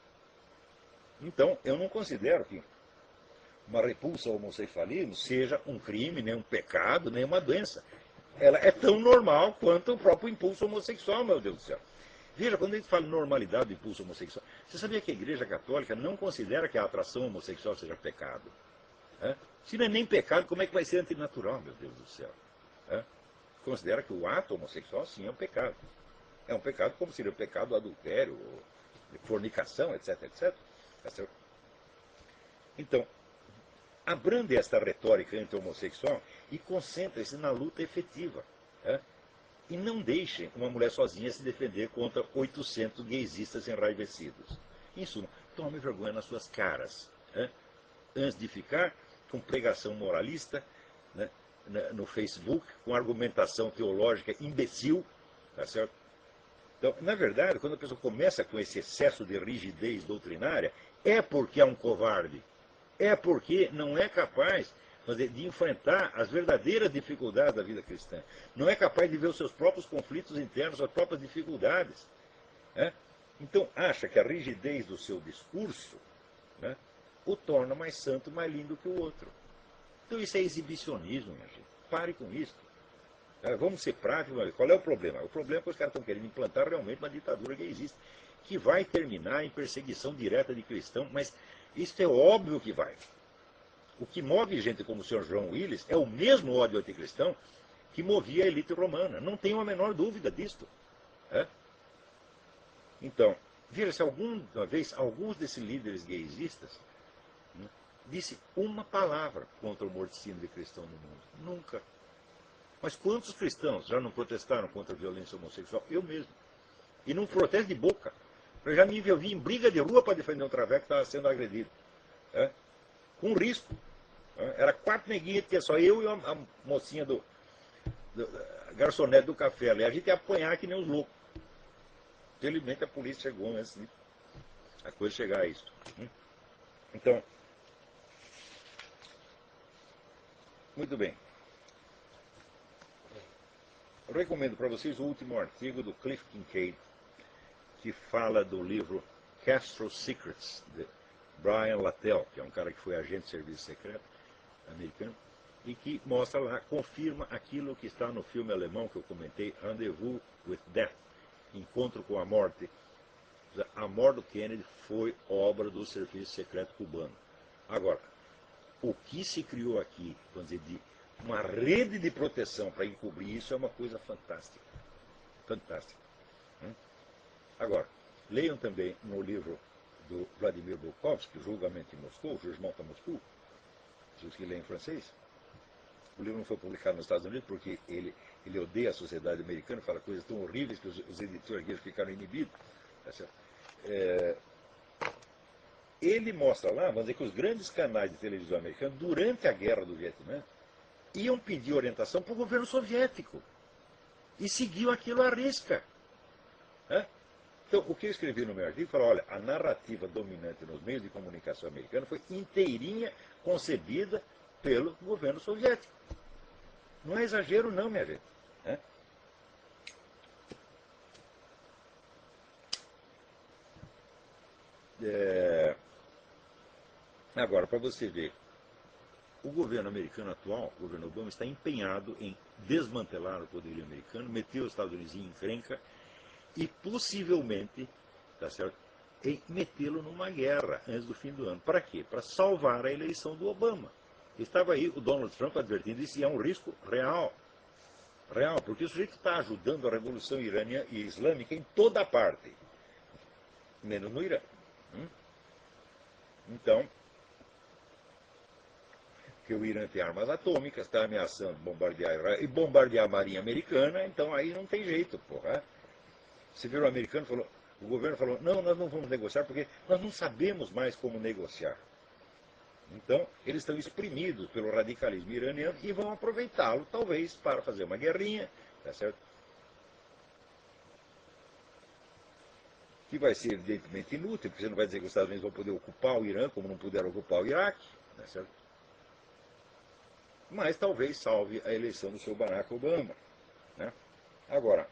Então, eu não considero que uma repulsa ao homossexualismo seja um crime, nem um pecado, nem uma doença. Ela é tão normal quanto o próprio impulso homossexual, meu Deus do céu. Veja, quando a gente fala normalidade do impulso homossexual, você sabia que a Igreja Católica não considera que a atração homossexual seja pecado? É? Se não é nem pecado, como é que vai ser antinatural, meu Deus do céu? É? Considera que o ato homossexual, sim, é um pecado. É um pecado como seria o pecado do adultério, fornicação, etc, etc. Tá certo? Então, abrande esta retórica anti-homossexual e concentre-se na luta efetiva. É? E não deixe uma mulher sozinha se defender contra oitocentos gaysistas enraivecidos. Em suma, tome vergonha nas suas caras. É? Antes de ficar com pregação moralista, né, no Facebook, com argumentação teológica imbecil. Tá certo? Então, na verdade, quando a pessoa começa com esse excesso de rigidez doutrinária, é porque é um covarde. É porque não é capaz de enfrentar as verdadeiras dificuldades da vida cristã. Não é capaz de ver os seus próprios conflitos internos, suas próprias dificuldades. Né? Então, acha que a rigidez do seu discurso, né, o torna mais santo, mais lindo que o outro. Então, isso é exibicionismo, minha gente. Pare com isso. É, vamos ser práticos. Qual é o problema? O problema é que os caras estão querendo implantar realmente uma ditadura que existe, que vai terminar em perseguição direta de cristão, mas isso é óbvio que vai. O que move gente como o senhor João Willis é o mesmo ódio anticristão que movia a elite romana. Não tenho a menor dúvida disto. É? Então, veja-se alguma vez, alguns desses líderes gaysistas, né, disse uma palavra contra o morticínio de cristão no mundo. Nunca. Mas quantos cristãos já não protestaram contra a violência homossexual? Eu mesmo. E num protesto de boca. Eu já me envolvi em briga de rua para defender um traveco que estava sendo agredido. É? Com risco. É? Era quatro neguinhos, tinha só eu e a, a mocinha do, do a garçonete do café ali. A gente ia apanhar que nem os loucos. Felizmente a polícia chegou antes de a coisa chegar a isso. Então, muito bem. Eu recomendo para vocês o último artigo do Cliff Kincaid, que fala do livro Castro Secrets, de Brian Latell, que é um cara que foi agente de serviço secreto americano, e que mostra lá, confirma aquilo que está no filme alemão que eu comentei, Rendezvous with Death, Encontro com a Morte. A morte do Kennedy foi obra do serviço secreto cubano. Agora, o que se criou aqui, vamos dizer, de uma rede de proteção para encobrir isso é uma coisa fantástica. Fantástica. Agora, leiam também no livro do Vladimir Bukovsky, Julgamento em Moscou, Jugement à Moscou, os que leem em francês. O livro não foi publicado nos Estados Unidos porque ele, ele odeia a sociedade americana, fala coisas tão horríveis que os, os editores aqui ficaram inibidos. É, ele mostra lá, vamos dizer, que os grandes canais de televisão americanos, durante a guerra do Vietnã, iam pedir orientação para o governo soviético. E seguiam aquilo à risca. É? Então, o que eu escrevi no meu artigo, falou, olha, a narrativa dominante nos meios de comunicação americanos foi inteirinha concebida pelo governo soviético. Não é exagero não, minha gente. Né? É... Agora, para você ver, o governo americano atual, o governo Obama, está empenhado em desmantelar o poderio americano, meter os Estados Unidos em encrenca e possivelmente, tá certo, em metê-lo numa guerra antes do fim do ano. Para quê? Para salvar a eleição do Obama. Estava aí o Donald Trump advertindo isso, e é um risco real. Real, porque o sujeito está ajudando a revolução iraniana e islâmica em toda parte, menos no Irã. Hum? Então, que o Irã tem armas atômicas, está ameaçando bombardear e bombardear a marinha americana, então aí não tem jeito, porra. Você viu o americano falou, o governo falou, não, nós não vamos negociar porque nós não sabemos mais como negociar. Então, eles estão exprimidos pelo radicalismo iraniano e vão aproveitá-lo, talvez, para fazer uma guerrinha, tá certo? Que vai ser evidentemente inútil, porque você não vai dizer que os Estados Unidos vão poder ocupar o Irã como não puderam ocupar o Iraque, tá certo? Mas talvez salve a eleição do seu Barack Obama. Né? Agora,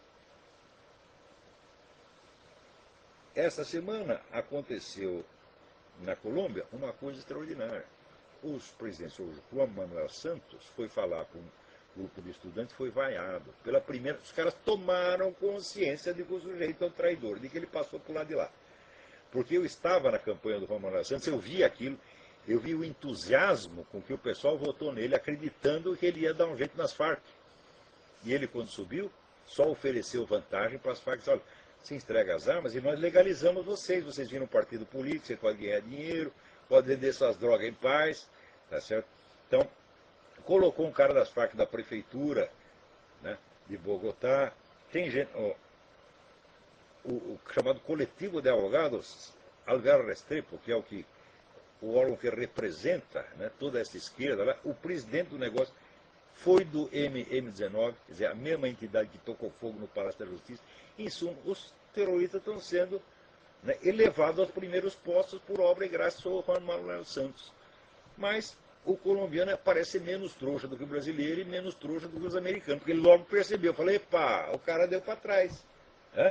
essa semana aconteceu na Colômbia uma coisa extraordinária. Os presidentes, o Juan Manuel Santos foi falar com um grupo de estudantes, foi vaiado. Pela primeira, os caras tomaram consciência de que o sujeito é um traidor, de que ele passou por lá de lá. Porque eu estava na campanha do Juan Manuel Santos, eu vi aquilo, eu vi o entusiasmo com que o pessoal votou nele, acreditando que ele ia dar um jeito nas Farc. E ele, quando subiu, só ofereceu vantagem para as Farc. Olha, se entrega as armas e nós legalizamos vocês. Vocês viram um partido político, você pode ganhar dinheiro, pode vender suas drogas em paz, tá certo? Então, colocou um cara das Farc da prefeitura, né, de Bogotá. Tem gente, ó, o, o chamado coletivo de advogados, Alvear Restrepo, que é o que o órgão que representa, né, toda essa esquerda, lá, o presidente do negócio foi do M M dezenove, quer dizer, a mesma entidade que tocou fogo no Palácio da Justiça. Em suma, os terroristas estão sendo, né, elevados aos primeiros postos por obra e graça do Juan Manuel Santos. Mas o colombiano parece menos trouxa do que o brasileiro e menos trouxa do que os americanos, porque ele logo percebeu. Eu falei, pá, o cara deu para trás. É?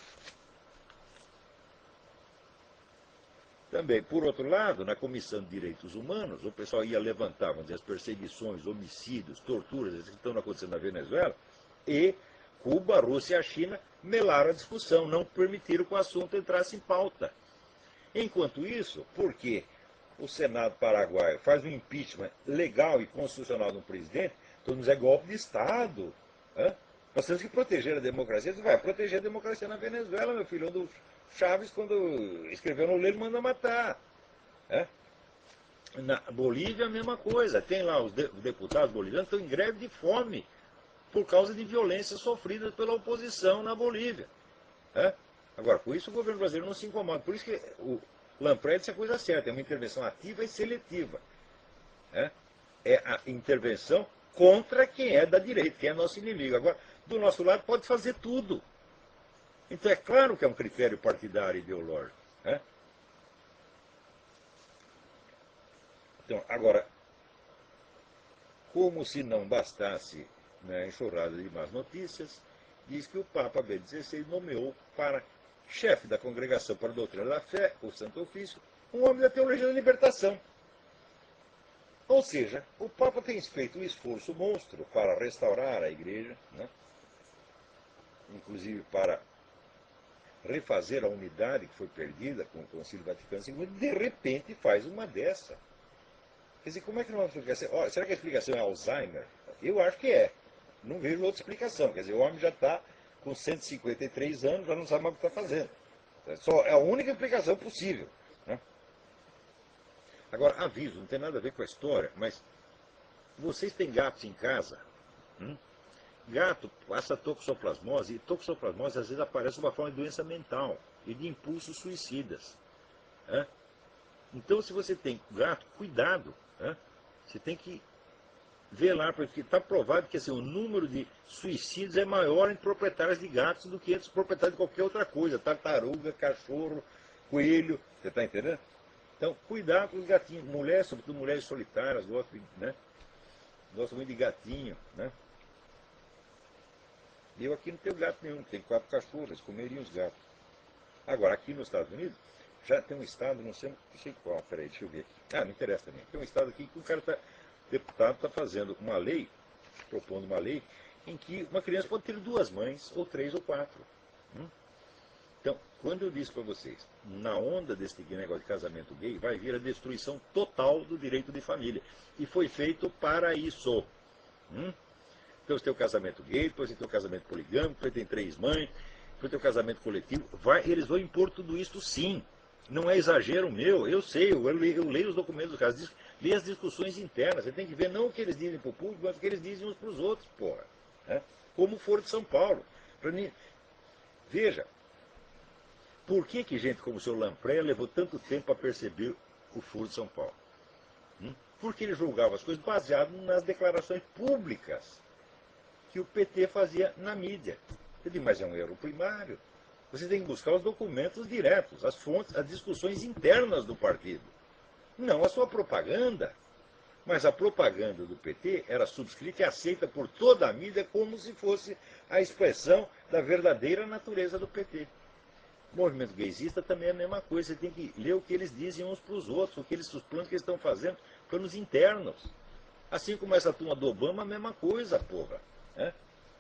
Também, por outro lado, na Comissão de Direitos Humanos, o pessoal ia levantar, vamos dizer, as perseguições, homicídios, torturas que estão acontecendo na Venezuela, e Cuba, a Rússia e a China melaram a discussão, não permitiram que o assunto entrasse em pauta. Enquanto isso, por que o Senado paraguaio faz um impeachment legal e constitucional de um presidente, todo mundo diz, é golpe de Estado. Hã? Nós temos que proteger a democracia. Você vai proteger a democracia na Venezuela, meu filho, onde o Chaves, quando escreveu no livro, manda matar. É? Na Bolívia, a mesma coisa. Tem lá os, de, os deputados bolivianos que estão em greve de fome por causa de violências sofridas pela oposição na Bolívia. É? Agora, com isso o governo brasileiro não se incomoda. Por isso que o Lampredi disse a coisa certa, é uma intervenção ativa e seletiva. É? É a intervenção contra quem é da direita, quem é nosso inimigo. Agora, do nosso lado, pode fazer tudo. Então, é claro que é um critério partidário e ideológico. Né? Então, agora, como se não bastasse, né, a enxurrada de más notícias, diz que o Papa Bento dezesseis nomeou para chefe da Congregação para a Doutrina da Fé, o Santo Ofício, um homem da teologia da libertação. Ou seja, o Papa tem feito um esforço monstro para restaurar a Igreja, né? Inclusive para refazer a unidade que foi perdida com o Concílio Vaticano segundo, de repente faz uma dessa. Quer dizer, como é que não vamos explicar? Olha, será que a explicação é Alzheimer? Eu acho que é. Não vejo outra explicação. Quer dizer, o homem já está com cento e cinquenta e três anos, já não sabe mais o que está fazendo. Só é a única explicação possível. Né? Agora, aviso, não tem nada a ver com a história, mas vocês têm gatos em casa? Hum? Gato passa toxoplasmose, e toxoplasmose às vezes aparece uma forma de doença mental e de impulsos suicidas. Né? Então, se você tem gato, cuidado. Né? Você tem que velar, porque está provado que assim, o número de suicídios é maior entre proprietários de gatos do que entre proprietários de qualquer outra coisa, tartaruga, cachorro, coelho, você está entendendo? Então, cuidar com os gatinhos, mulheres, sobretudo mulheres solitárias, gostam, né? Gostam muito de gatinho, né? Eu aqui não tenho gato nenhum, tenho quatro cachorros, eles comeriam os gatos. Agora, aqui nos Estados Unidos, já tem um estado, não sei, não sei qual, peraí, deixa eu ver. Ah, não interessa também. Tem um estado aqui que o cara está, deputado está fazendo uma lei, propondo uma lei, em que uma criança pode ter duas mães, ou três, ou quatro. Hum? Então, quando eu disse para vocês, na onda desse negócio de casamento gay, vai vir a destruição total do direito de família. E foi feito para isso. Hum? Então você tem o casamento gay, depois você tem o casamento poligâmico, depois tem três mães, depois tem o casamento coletivo. Vai, eles vão impor tudo isso sim. Não é exagero meu, eu sei, eu leio, eu leio os documentos do caso, leio as discussões internas. Você tem que ver não o que eles dizem para o público, mas o que eles dizem uns para os outros, porra. Né? Como for de São Paulo. Pra mim, veja, por que, que gente como o senhor Lampré levou tanto tempo para perceber o furo de São Paulo? Hum? Porque ele julgava as coisas baseado nas declarações públicas que o P T fazia na mídia. Eu digo, mas é um erro primário. Você tem que buscar os documentos diretos, as fontes, as discussões internas do partido. Não a sua propaganda. Mas a propaganda do P T era subscrita e aceita por toda a mídia como se fosse a expressão da verdadeira natureza do P T. O movimento gaysista também é a mesma coisa. Você tem que ler o que eles dizem uns para os outros, o que eles, os planos que eles estão fazendo, planos internos. Assim como essa turma do Obama, a mesma coisa, porra. Né?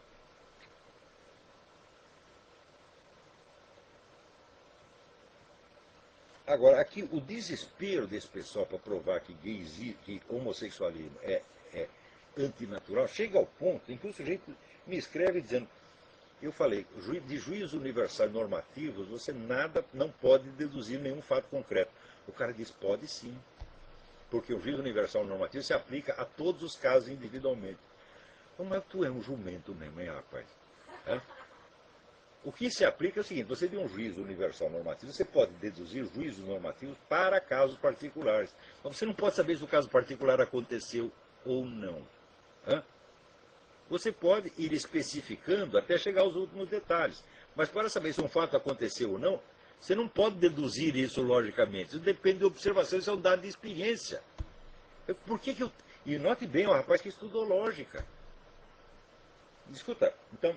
Agora, aqui o desespero desse pessoal para provar que, gays, que homossexualismo é, é antinatural chega ao ponto em que o sujeito me escreve dizendo, eu falei, de juízos universais normativos, você nada, não pode deduzir nenhum fato concreto. O cara diz, pode sim, porque o juízo universal normativo se aplica a todos os casos individualmente. Mas tu é um jumento mesmo, hein, rapaz? É? O que se aplica é o seguinte, você tem um juízo universal normativo, você pode deduzir juízos normativos para casos particulares. Mas você não pode saber se o caso particular aconteceu ou não. Hã? Você pode ir especificando até chegar aos últimos detalhes. Mas para saber se um fato aconteceu ou não, você não pode deduzir isso logicamente. Isso depende de observação, isso é um dado de experiência. Por que que eu... E note bem, é um rapaz que estudou lógica. Escuta, então,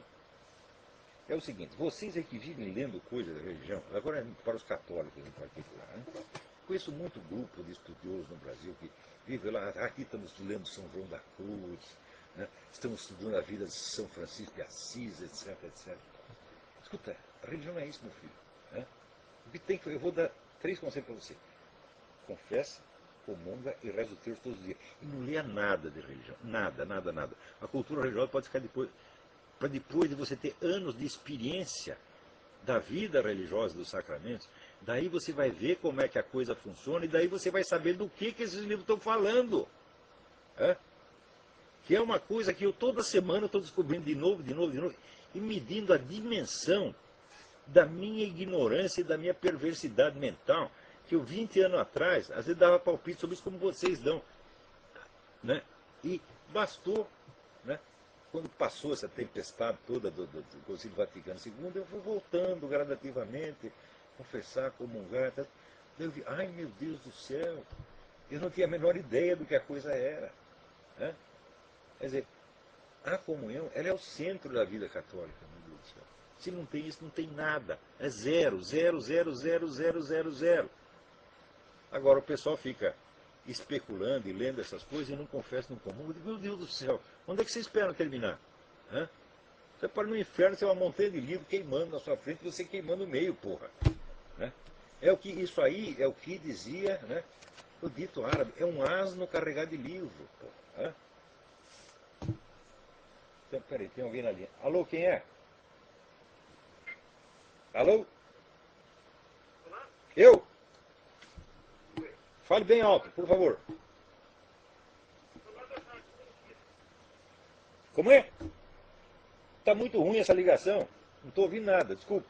é o seguinte, vocês é que vivem lendo coisas da religião, agora para os católicos em particular, né? Conheço muito grupo de estudiosos no Brasil que vive lá, aqui estamos lendo São João da Cruz, né? Estamos estudando a vida de São Francisco de Assis, etc, etcétera. Escuta, a religião é isso, meu filho. Né? Tem que, eu vou dar três conselhos para você. Confessa, comunga e reza o terço todos os dias. E não leia nada de religião. Nada, nada, nada. A cultura religiosa pode ficar depois, para depois de você ter anos de experiência da vida religiosa, dos sacramentos, daí você vai ver como é que a coisa funciona e daí você vai saber do que, que esses livros estão falando. É? Que é uma coisa que eu toda semana estou descobrindo de novo, de novo, de novo, e medindo a dimensão da minha ignorância e da minha perversidade mental, que eu vinte anos atrás, às vezes dava palpite sobre isso como vocês dão. Né? E bastou, né? Quando passou essa tempestade toda do, do, do Concílio Vaticano segundo, eu fui voltando gradativamente, confessar, comungar. Tá? Eu vi, ai meu Deus do céu, eu não tinha a menor ideia do que a coisa era. Né? Quer dizer, a comunhão, ela é o centro da vida católica, meu Deus do céu. Se não tem isso, não tem nada. É zero, zero, zero, zero, zero, zero, zero. Agora o pessoal fica especulando e lendo essas coisas e não confessa, não comunga. Meu Deus do céu, onde é que vocês esperam terminar? Hã? Você pode ir no inferno, ter uma montanha de livro queimando na sua frente e você queimando o meio, porra. Né? É o que, isso aí é o que dizia, né, o dito árabe, é um asno carregado de livro, porra. Hã? Então, peraí, tem alguém na linha. Alô, quem é? Alô? Eu? Fale bem alto, por favor. Como é? Está muito ruim essa ligação. Não estou ouvindo nada, desculpe.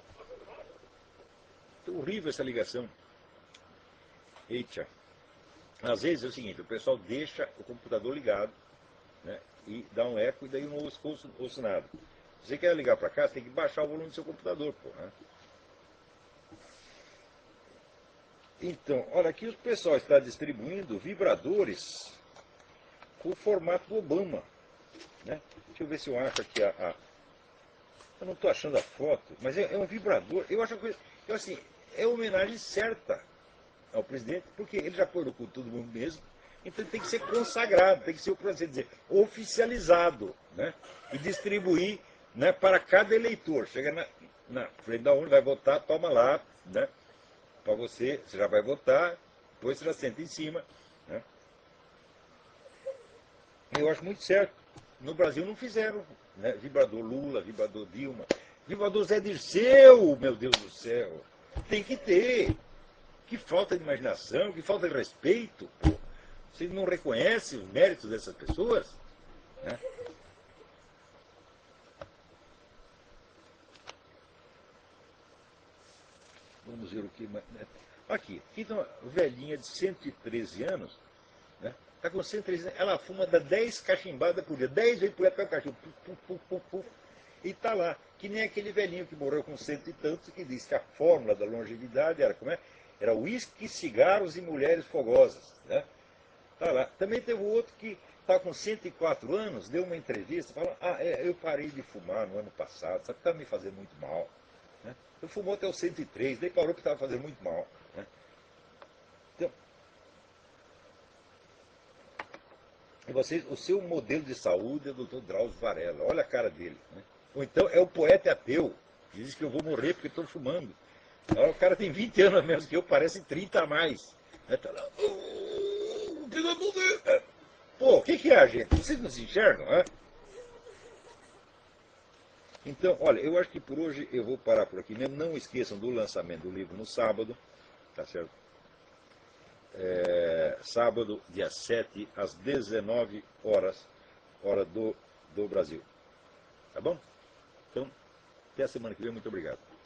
Está horrível essa ligação. Eita. Às vezes é o seguinte, o pessoal deixa o computador ligado, né, e dá um eco e daí não ouço, ouço, ouço nada. Se você quer ligar para cá, você tem que baixar o volume do seu computador, pô, né? Então, olha, aqui o pessoal está distribuindo vibradores com o formato do Obama, né? Deixa eu ver se eu acho aqui a... a... Eu não estou achando a foto, mas é, é um vibrador. Eu acho que, eu, assim, é homenagem certa ao presidente, porque ele já foi no cu todo mundo mesmo, então ele tem que ser consagrado, tem que ser, por assim dizer, oficializado, né? E distribuir, né, para cada eleitor. Chega na, na frente da urna, vai votar, toma lá, né? Para você, você já vai votar, depois você já senta em cima, né? Eu acho muito certo. No Brasil não fizeram, né? Vibrador Lula, vibrador Dilma, vibrador Zé Dirceu, meu Deus do céu. Tem que ter. Que falta de imaginação, que falta de respeito. Pô. Você não reconhece os méritos dessas pessoas? Né? Vamos ver o que mais. Né? Aqui, então, velhinha de cento e treze anos, né? Está com cento e treze anos, ela fuma, dá dez cachimbadas por dia, dez vezes por dia, pega o cachimbo, puf, puf, puf, puf, puf, e está lá. Que nem aquele velhinho que morreu com cento e tantos, que disse que a fórmula da longevidade era como é? Era uísque, cigarros e mulheres fogosas. Né? Tá lá. Também teve outro que está com cento e quatro anos, deu uma entrevista, falando, ah, é, eu parei de fumar no ano passado, sabe que está me fazendo muito mal. Né? Eu fumou até os cento e três, daí parou que estava fazendo muito mal. Né? Então, e vocês, o seu modelo de saúde é o doutor Drauzio Varela, olha a cara dele. Né? Ou então é o poeta ateu, que diz que eu vou morrer porque estou fumando. Agora, o cara tem vinte anos a menos que eu, parece trinta a mais. Né? Tá lá, oh, pelo amor de Deus. Pô, o que, que é, gente? Vocês não se enxergam, né? Então, olha, eu acho que por hoje eu vou parar por aqui mesmo. Não esqueçam do lançamento do livro no sábado, tá certo? É, sábado, dia sete, às dezenove horas, hora do, do Brasil. Tá bom? Então, até a semana que vem. Muito obrigado.